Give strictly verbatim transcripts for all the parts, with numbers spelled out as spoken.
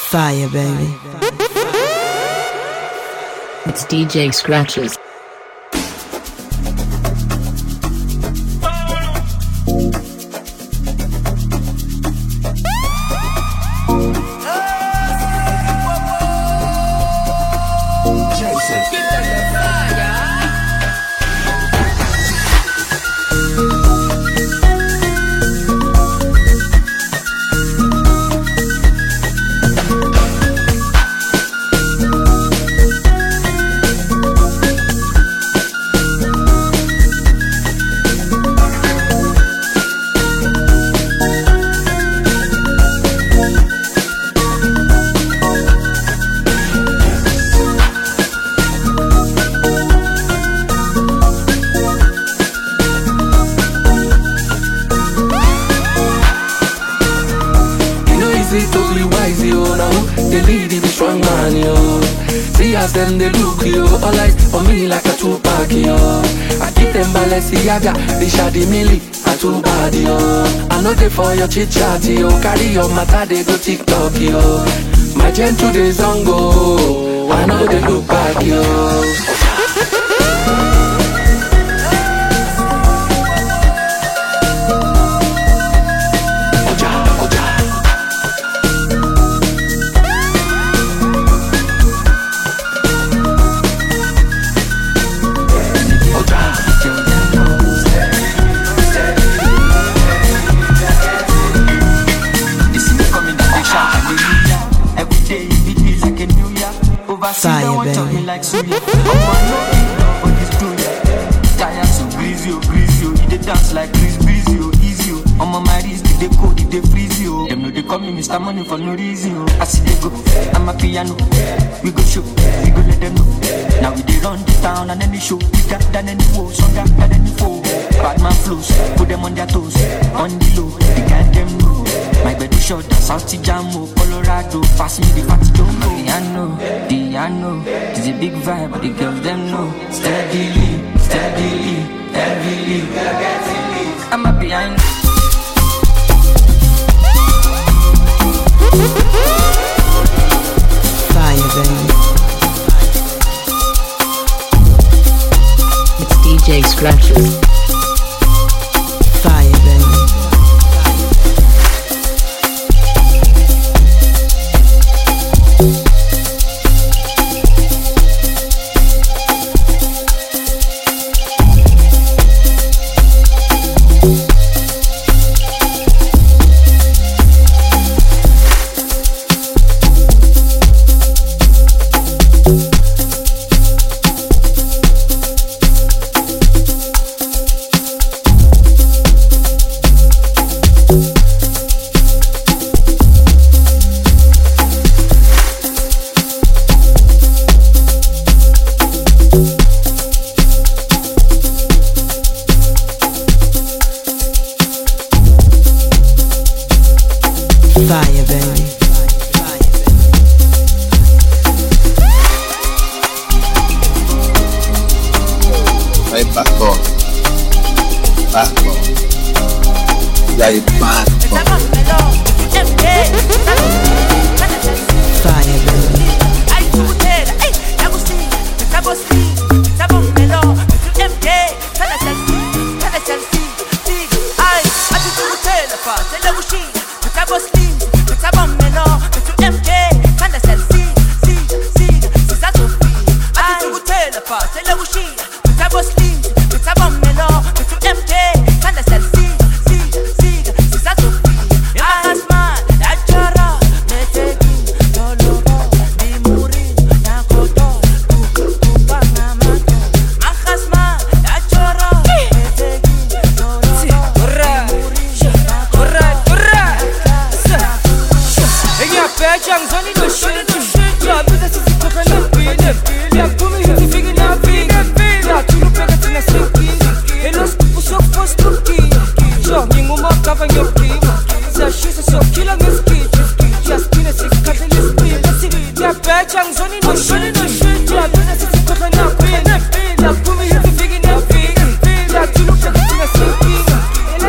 Fire, baby. It's D J Scratches. Them they look you all like on me like a Tupac yo. I give them Balenciaga, they shady milli and too bad yo. I know they for your chit chat yo. Carry your matter they go TikTok yo. My gentle days on go. I know they look back yo. Fire, baby. Like so yeah. Oh, this good. Tired so breezy, oh, breezy, oh. You dey dance like Chris Breezy, oh, easy, oh. I'm on my wrist, they code, they freeze, oh. Them know they call me Mister Money for no reason, oh. I see they go, I'm a piano. We go show, we go let them know. Now we dey run the town and any show bigger than any woe, stronger than any foe. Bad man flows, put them on their toes, on the low, they got them know. My bed is short, South Jamo, Colorado, pass me the fatty don't go. Piano, piano, it's a big vibe, but the girls them know. Steadily, steadily, heavily, I'm a behind. Fire, baby. It's D J Scratches. Fire, baby. Fire, baby. Vai back on. Back on. Vai back on. Fire, baby.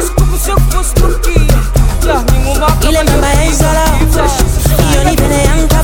Ile mama es sola, y yo ni pelean.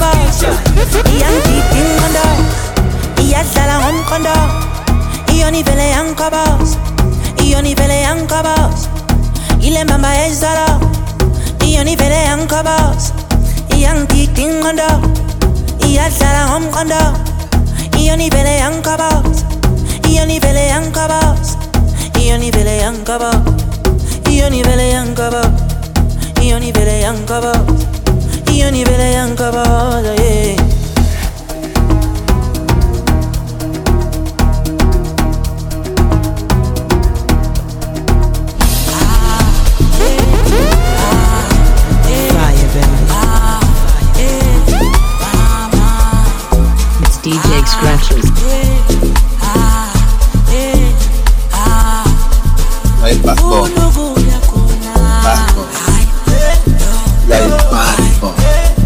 mama ezala Iyoni vele yankabas Iyang titing kondo Iyadlala ngomkondo Iyoni vele yankabas Iyoni vele yankabas Iyoni vele yankabas Iyoni vele yankabas Iyoni vele yankabas Iyoni vele yankabas yeah. It's D J Scratches. Vai bacon, bacon, vai bacon.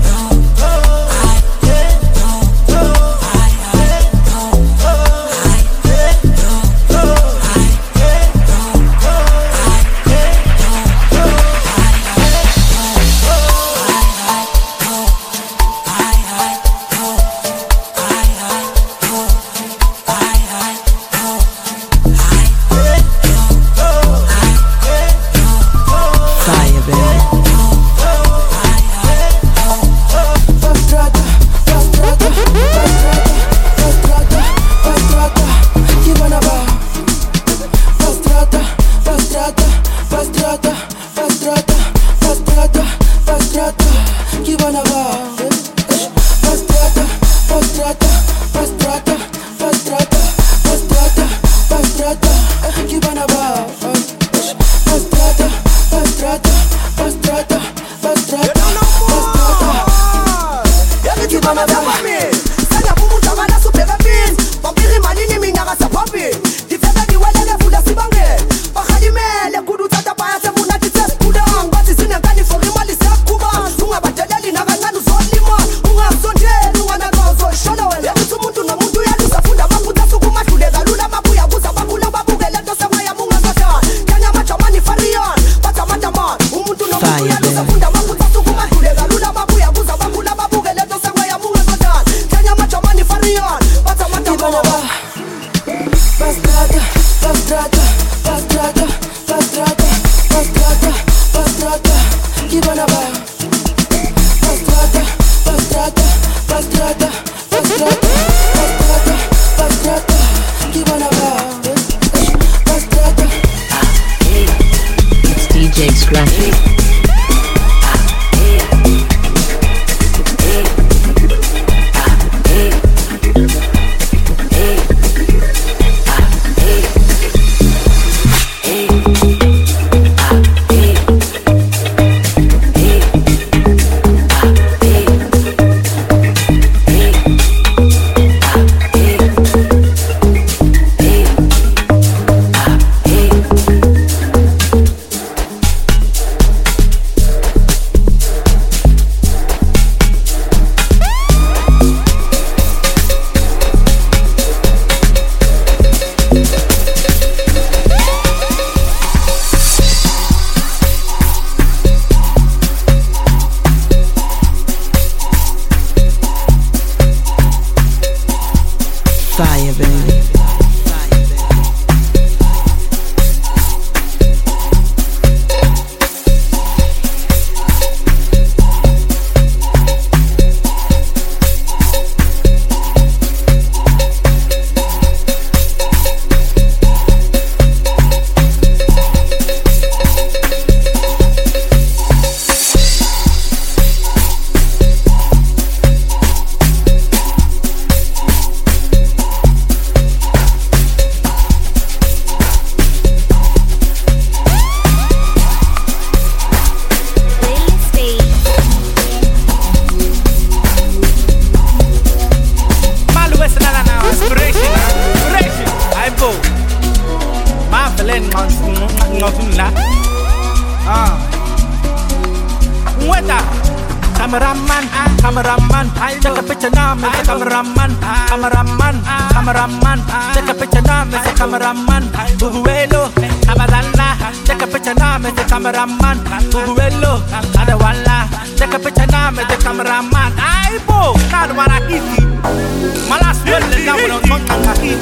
Cameraman, cameraman, take a picture now, Mister Cameraman, cameraman, cameraman, take a picture now, Mister Cameraman, Bubuelo, Abadalla, take a picture now, Mister Cameraman, Bubuelo, Adawalla, take a picture now, Mister Cameraman. I bo, not what I eat. My last word is now when I'm talking.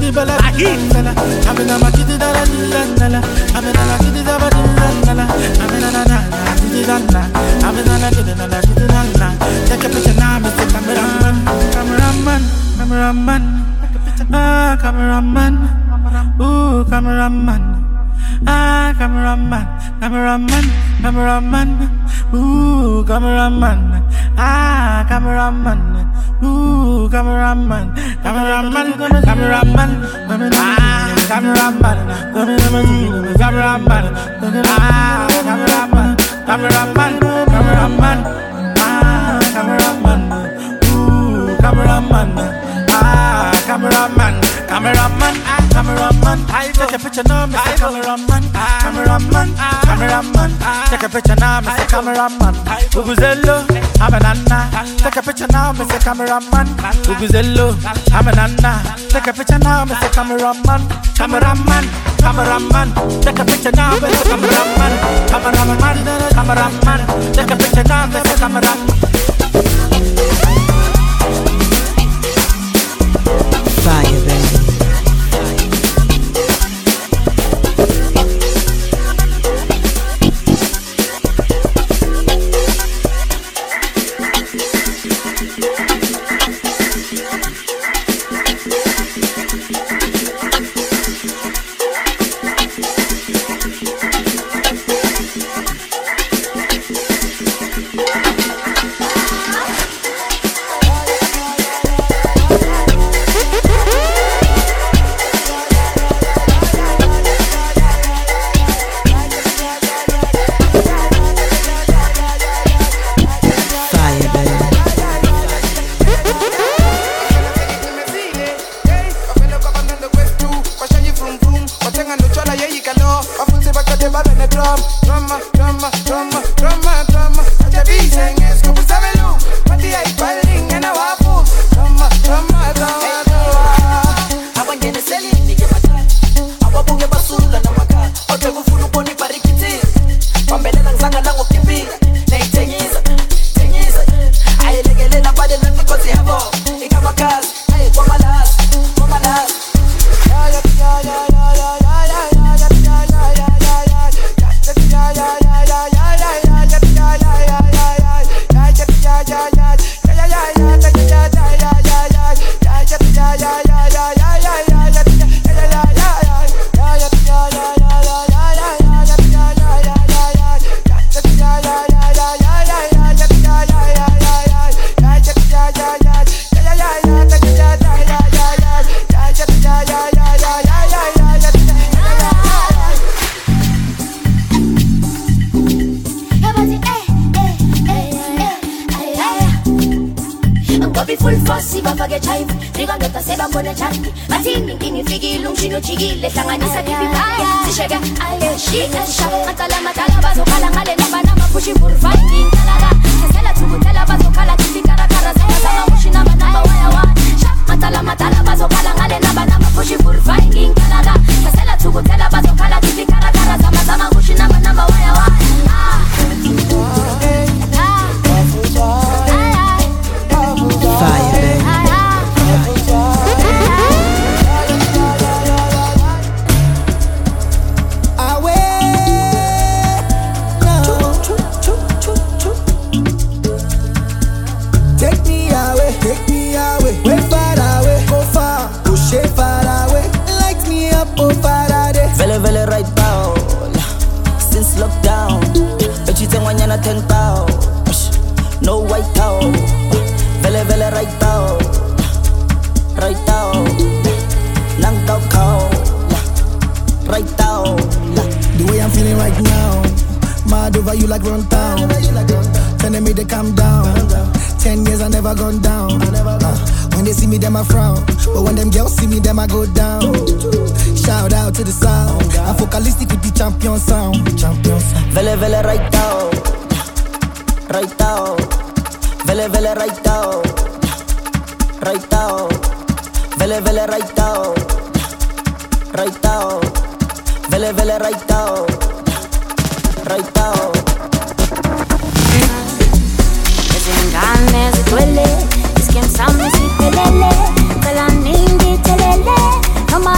bala dala. Amina makiti dala dala. Amina makiti dala dala. Amina na na dala. Amina na dala dala. Take a picture now, Mister Cameraman, cameraman, cameraman. Ah, cameraman. Ooh, cameraman. Ah, cameraman, cameraman, cameraman. Ooh, cameraman. Ah, cameraman. Ooh, cameraman, cameraman, cameraman. Ah, cameraman, cameraman, cameraman. Ah, cameraman, cameraman, cameraman. Ah, cameraman. Ooh, cameraman. Ah, cameraman, cameraman, ah, cameraman. Take a picture now, Mister Cameraman. Cameraman, cameraman. Take a picture now, Mister Cameraman. Uguzello, I'm an Anna. Take a picture now, Mister Cameraman. Uguzello, I'm an Anna. Take a picture now, Mister Cameraman. Cameraman, cameraman. Take a picture now, Mister Cameraman. Cameraman, cameraman. Take a picture now, Mister Cameraman. Fire, baby. Duele, es que en San Luis y pelele, que la ninguita lele, no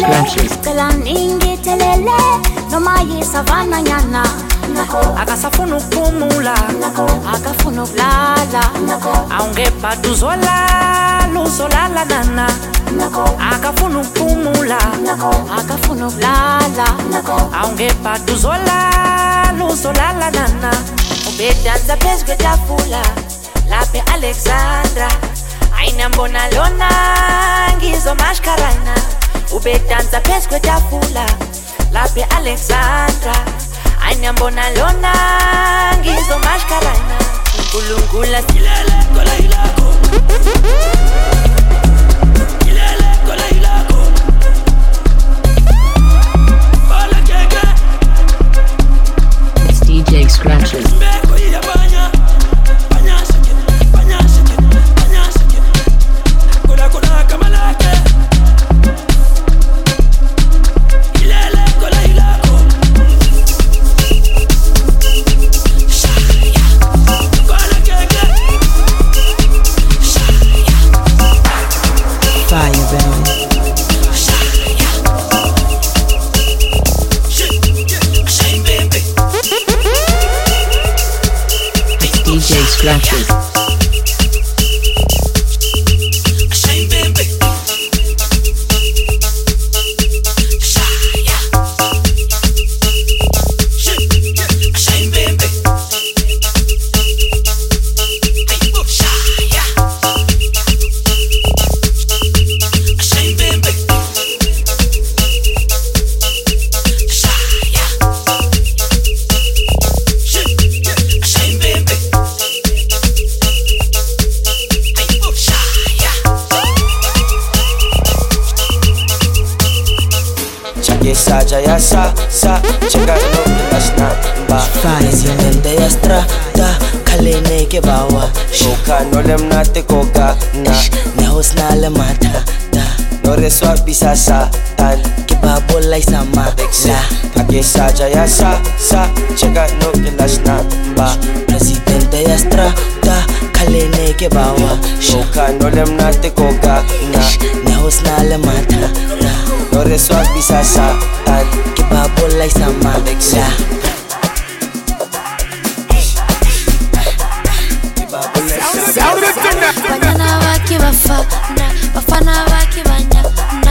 Scratches. Telaningi telele, no mai savana nyana. Akasafunu kumula, Akafunu lala, aungepa tuzola, luzola la nana. Akafunu kumula, Akafunu lala, aungepa tuzola, luzola la nana. Ubedanza pesque tafula, lape Alexandra. Aina mbona lona, ngizo mashkarana. Ubedanza pesque tafula, lape Alexandra. Aina mbona lona, ngizo mashkarana. Kulungula silele kola ilako. Silele kola ilako. Bala keke. It's D J Scratches. D J Scratches. Saja ya sa sa chega no las na ba presidente ya strata kale ne ke bawa shoka no lem na te koka na ne hos na le mata da no reswa bisa sa tan ke babo lai sama la kage saja ya sa sa chega no las na ba presidente ya strata kale ne ke bawa shoka no lem na te koka na ne hos na le mata da no reswa bisa sa tan ke babo lai sama la Banyana waki bafana, bafana waki banyana.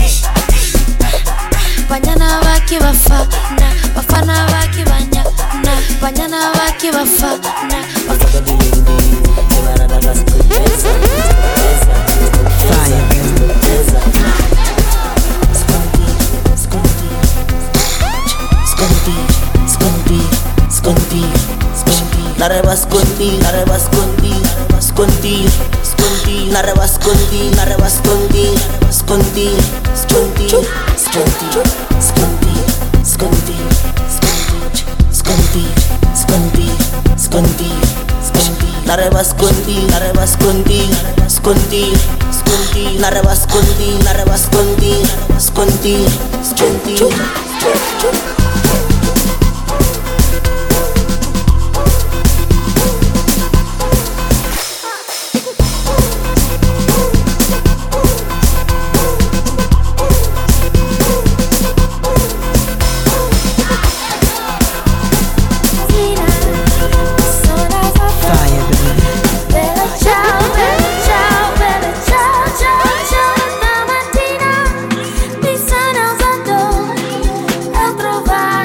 Banyana waki bafana, bafana waki banyana. Banyana waki bafana, bafana dilindi. Ibara da gas kutesa, kutesa, kutesa. Scondi, scondi, scondi, scondi. Nareba scondi, nareba scondi, scondi, scondi. Nareba scondi, nareba scondi, scondi, scondi, scondi, scondi, scondi, scondi, scondi, scondi, scondi. Nareba scondi, nareba scondi, scondi, scondi. Nareba scondi, nareba scondi, scondi, scondi. Trovare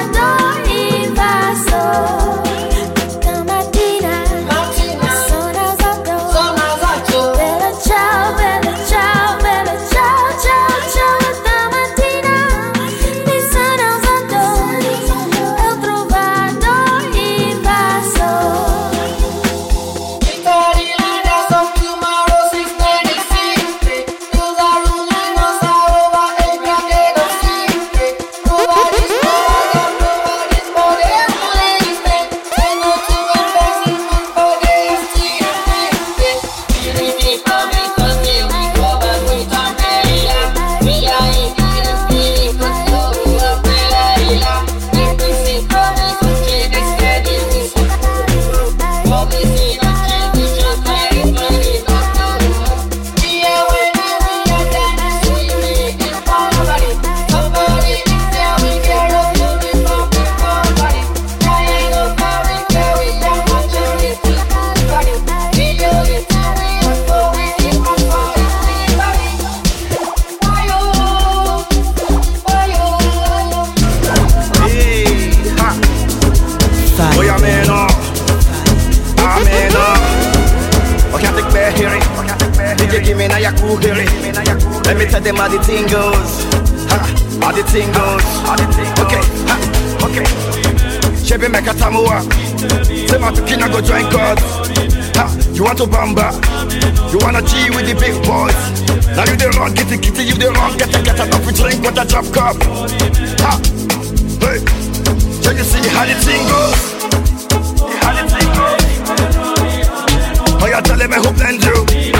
them how the thing goes. Ha, how the thing goes. Okay, ha, okay. Chebe make a tamua. Say my tukina go join God. Ha, you want to bamba? You wanna G with the big boys? Now you the wrong, kitty kitty, you the wrong, get a get a coffee drink with a drop cup. Ha, hey, so you see how the thing goes? How the thing goes? Oh, you tell me who blend you?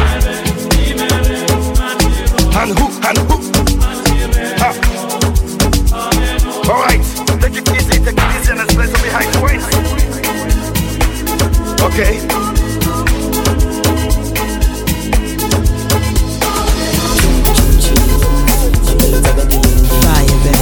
And who, and who? Ha. Alright, take it easy, take it easy and let's play some behind the waist. Okay. Fire, baby.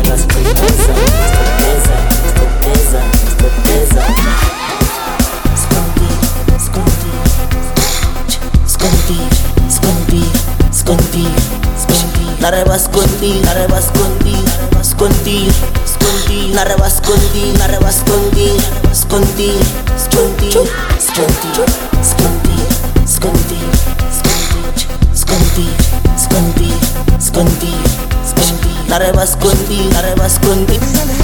Nareba scondi, nareba scondi, scondi, scondi, nareba scondi, nareba scondi, scondi, scondi, scondi, scondi, scondi, scondi, scondi, scondi, scondi, nareba scondi, nareba scondi.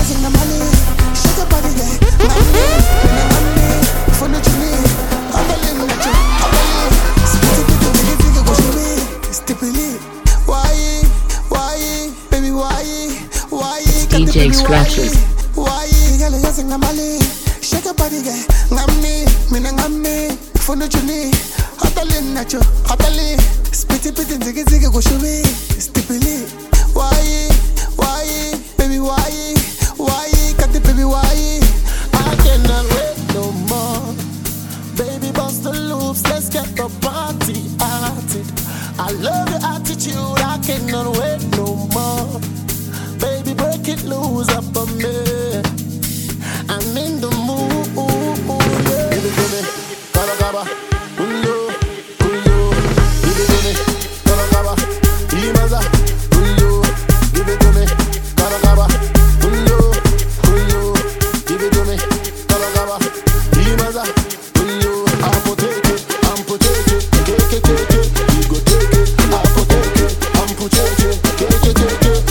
D J Scratches. Why you girl you sing Mali? Shake your body, girl. Ngami, mina ngami. Fono chuni, hatali nacho, hatali. Spiti piti zigi zigi go shubi. Stipili. Why, why, baby why, why, cut the baby why? I cannot wait no more. Baby bust the loops, let's get the party started. I love your attitude, I cannot wait no more. Baby, break it loose up on me. I'm in the mood, yeah. Give it to me, gaba gaba, uyo, uyo. Give it to me, gaba gaba, imaza, uyo. Give it to me, gaba gaba, uyo, uyo. Give it to me, gaba gaba, imaza, uyo. I'll take it, I'm take it, take it, take it. You go take it, I'll take it, I'm take it, take it, take it.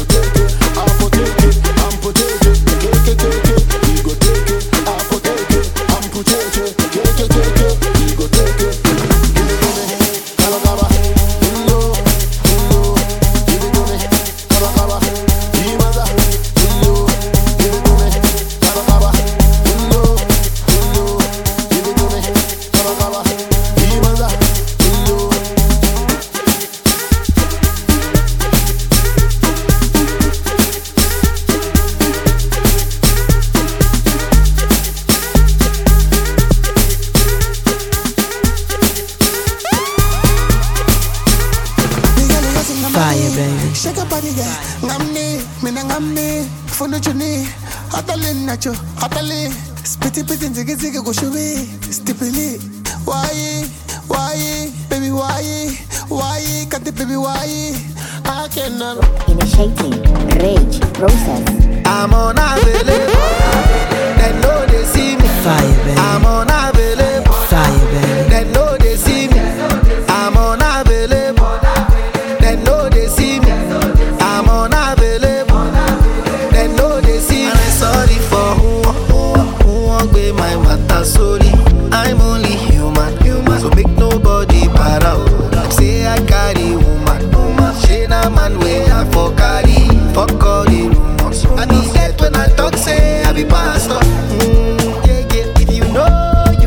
Shake your body, yeah. Ngamni, mina ngamni. Fono chuni, hatali nacho, hatali. Spiti piti zigi zigi go shubi. Stipili. Why, why, baby why, why, cut the baby why? I cannot. Initiating rage process. I'm on available. They know they see me. Fire, baby. I'm on available. Fire, baby. They know they see me. I'm on available. They know they see me. I'm on available. They know they see me. And I'm sorry for who, who, who won't be my matter. Sorry, I'm only human, human. So make nobody para. Like say I carry woman, woman. She na man way I for carry. Fuck all the rumors. I need that when I talk say I be pastor. Mm, yeah, yeah. If you know you,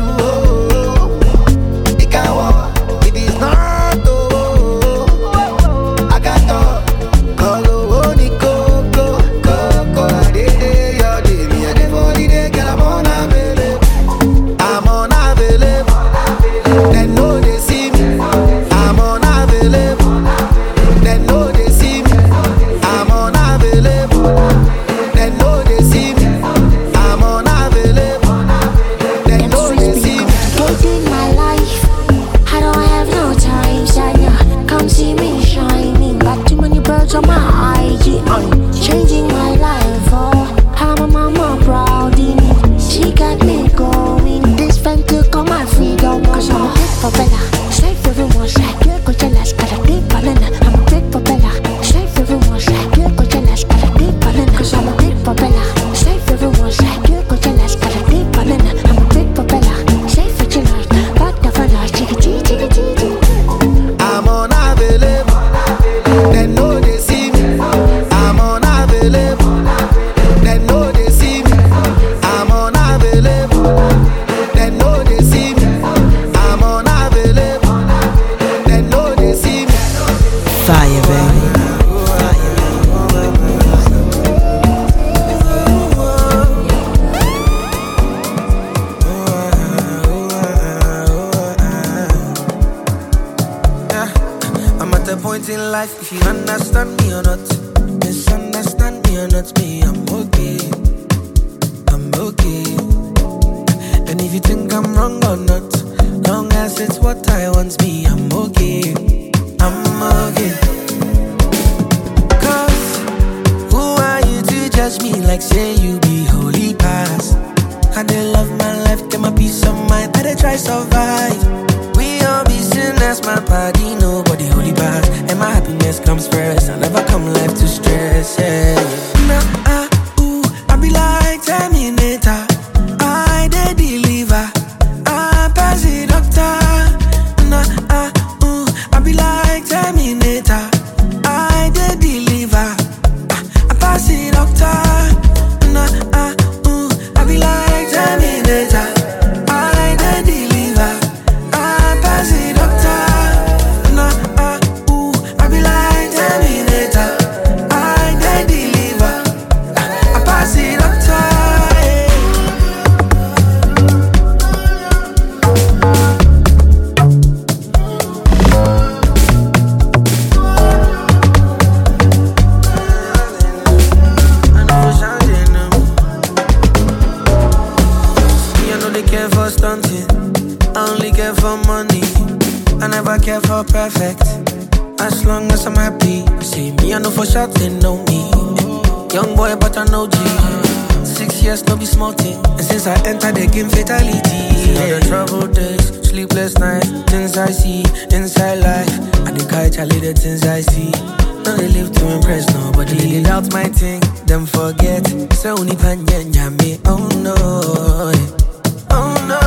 oh, it can walk. If it's not, oh, I got to. Call only Coco, Coco. I did it, your day, me, I did for the day, girl, I'm on available. I'm on available. They know they see me. I'm on available. They know they see me. I'm on available. They know they see me. I'm on available. They know they see me. Hating my life, I don't have no time, Shania. Come see me shining. Got too many birds on my I G. I'm changing my life, oh. I'm a mama proud in it. She got me going. This fan took all my freedom. Cause I'm a big for Bella. Straight for the one side. Good go jealous. Got a big banana. I'm a big for Bella. life if you understand me or not. Misunderstand me or not, me, I'm okay. I'm okay. And if you think I'm wrong or not, long as it's what I want, me, I'm okay. I'm okay. Cause who are you to judge me like say you be holy past? I dey love my life, get my peace of mind, I dey try survive. We all be sinners, my body, nobody holy past. And my happiness comes first, I never come life to stress, yeah. Nah, ah, ooh, I be like Terminator, I dey deliver, I pass the doctor. Nah, ah, ooh, I be like Terminator, I dey deliver, I pass the doctor. Nah, ah, ooh, I be like Terminator, I dey deliver, I pass the doctor. Nah, ah, ooh, I be like Terminator, I dey deliver, I pass the doctor. Me, I know they care for stunting, I only care for money. I never care for perfect, as long as I'm happy. You see me, I know for sure they know me. Young boy, but I know G. Six years, no be small thing. And since I entered the game, fatality. Yeah. The troubled days, sleepless nights, things I see inside life. I dey catch a little things I see. No, they live to impress nobody. They doubt my thing, them forget. So only panya me, oh no, oh no.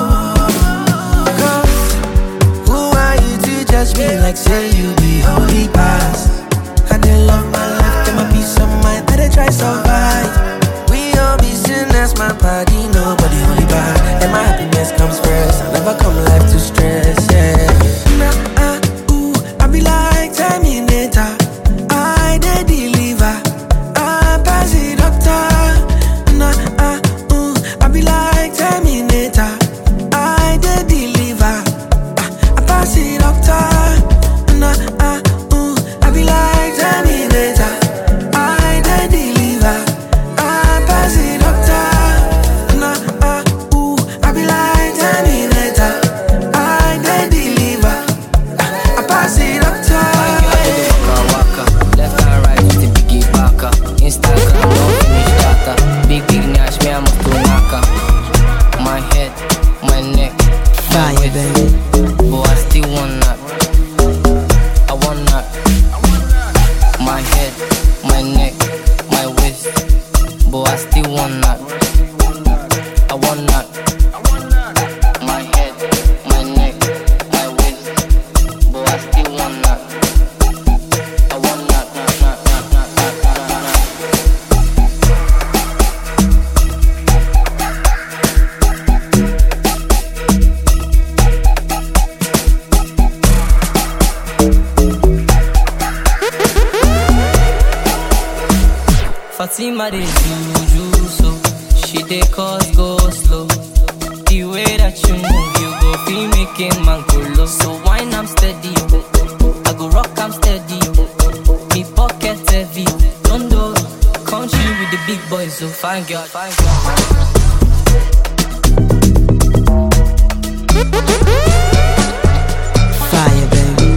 Cause who are you to judge me like say you be holy past? I dey love my life, get my peace of mind, I dey try survive. We all be sinners, my body, nobody holy bad. And my happiness comes first, I never come life to stress, yeah. Nah, ah, ooh, I be like Terminator, I dey deliver, I pass the doctor. Nah, ah, ooh, I be like Terminator, I dey deliver, I pass the doctor. Nah, ah, ooh, I be like Terminator, I dey deliver, I pass the doctor. Nah, ah, ooh, I be like Terminator, I dey deliver, I pass the doctor. Waka waka, left and right with the biggie baka. Instagram, no finish data. Big big nash, me I'm a to naka. My head, my neck, my Fire, baby. but I still want that. I want that. My head, my neck, my waist, but I still want that. I want that. My head, my neck, my waist, but I still want that. I want that. Nah, nah, nah, nah, nah, nah, nah. Fatima dey juju so she dey cause go slow. The way that you move, you go feel making man go low. So wine I'm steady, I go rock I'm steady. Me pocket heavy, don't do country with the big boys. So fine girl, fine girl. Fire, baby.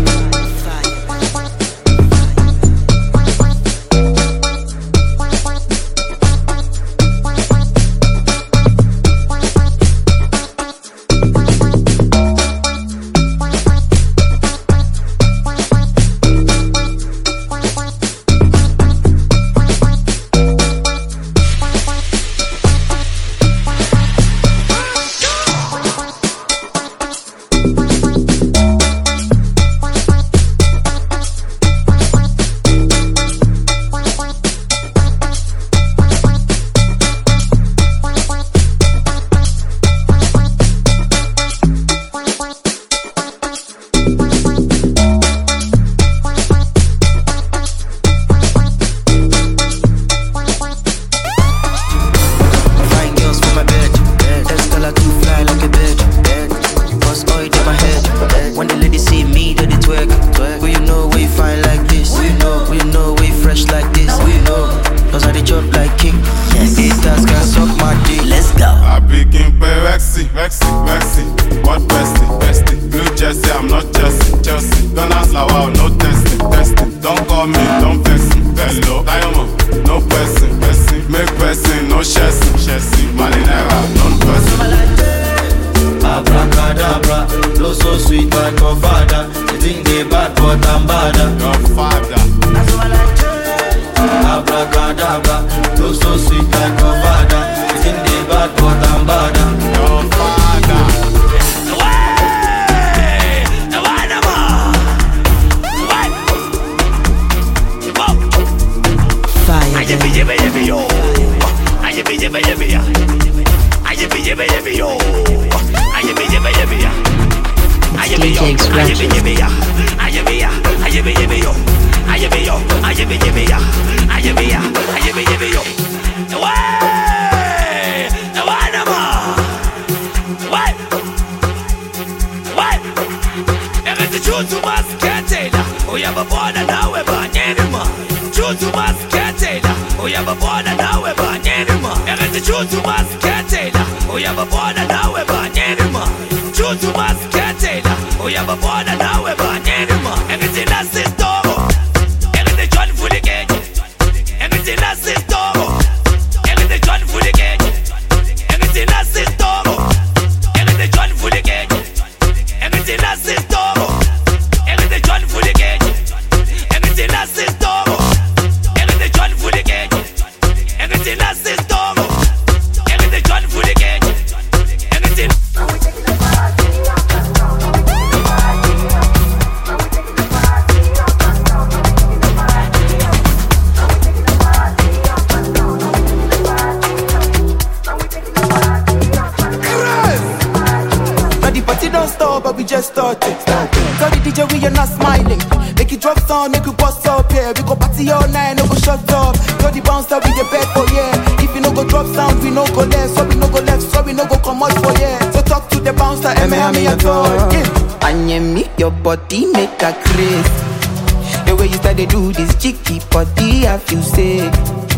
flower, no testing, testing. Don't call me, don't person. Hello, diamond, no person, person. Make person, no chassis, chassis. Malinera, non person. Abracadabra, flow so sweet like your father. You think they bad, but I'm badder. Your father. Abracadabra, flow so sweet like your father. You think they bad, but I'm badder. Your father. Fire. D J Scratches. Just started. Tell the D J we are not smiling. Make it drop sound, make it bust up, yeah. We go party all night, no go shut up. Tell the bouncer we the bed for yeah. If you no go drop sound, we no go left. So we no go left, so we no go come out for yeah. So talk to the bouncer, and me me at all. And me, your body make a craze. The way you start to do this cheeky body, I feel sick.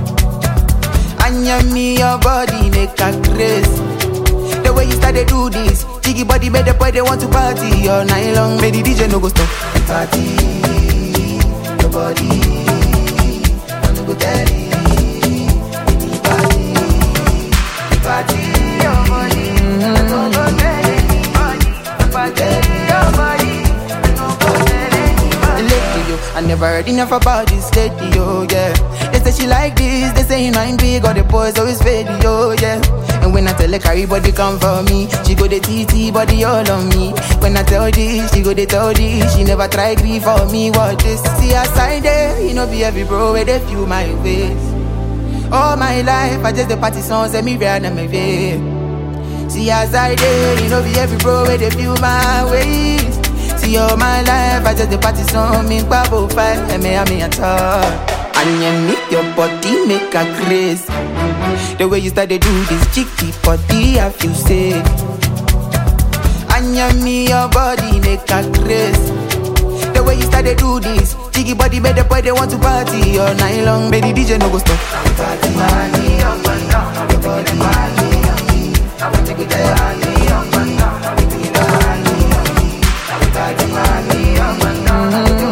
And me, your body make a craze. The way you start to do this jiggy body made the boy they want to party all night long. Made the D J no go stop and party. Your body, I no go tell you. The party, the party, your body, I no go tell anybody. The party, your body, I no go tell anybody. Lady, yo, I never heard enough about this lady, yo, yeah. They say she like this, they say you know I'm big, all the boys always fade, yo, yeah. And when I tell her carry body come for me, she go the T T body all on me. When I tell this, she go the tell this. She never try grief for me, what this. See aside there, you know be every bro where they feel my ways. All my life, I just the party songs and me run on my way. See aside there, you know be every bro where they feel my ways. See all my life, I just the party song, me bubble five, and me and me at all. And you make your body make a craze. The way you start to do this cheeky body, I feel sick. And you me your body make a craze. The way you start to do this cheeky body, made the boy they want to party all night long. Baby D J no go stop. Party, party, up and down. Your body, party, I want to get there, party, up and down. Party, party, party, up and down.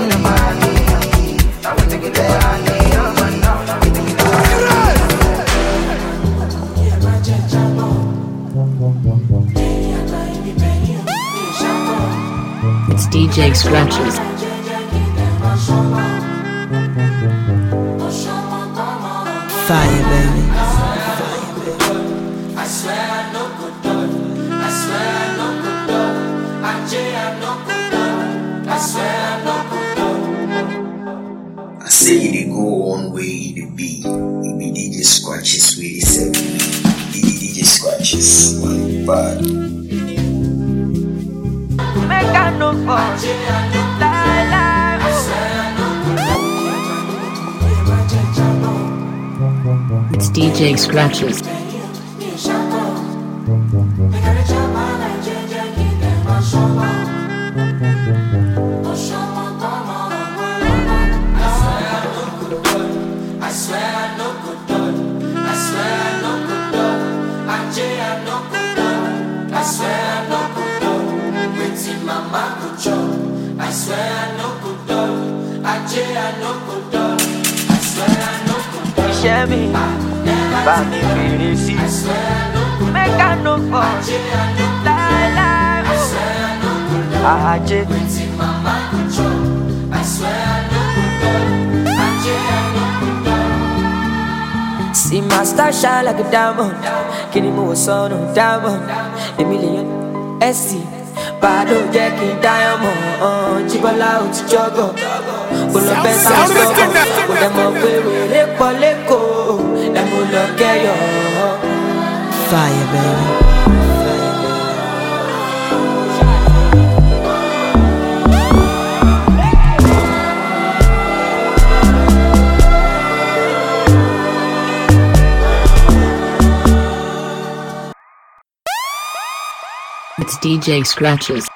I want to get there, party. It's D J Scratches. Fire, baby. I swear I no good done. I swear I no good done. I J I no good done. I swear I no good done. I say you go one way, you be. You be D J Scratches way, seven. D J Scratches, one bad. Make I no fall. I J I no lie lie. I swear I no good done. It's D J Scratches. I swear I no good done. I swear I no good done. I J I no good done. I swear I no good done. Waiting mama good job. I swear I no good I no go done. I swear I no go done. Share me, buy me finish. I swear I no go done. Make I no fall. Lie, lie. I swear I no go done. Ajay. Pretty mama control. I swear I no go done. Ajay I no go done. See my star shine like a diamond. Kini mo son of diamond. A million S C. Bado jẹ́ kí n diamond. Jibola o ti jọgọ. Olùbẹ́ sáà sọ̀rọ̀. Kò dẹ̀ mọ̀ pé wèrè pọ̀ lẹ́kọ̀ọ́. Ẹ mú lọ kẹ́yọ̀. Fire, baby. It's D J Scratches.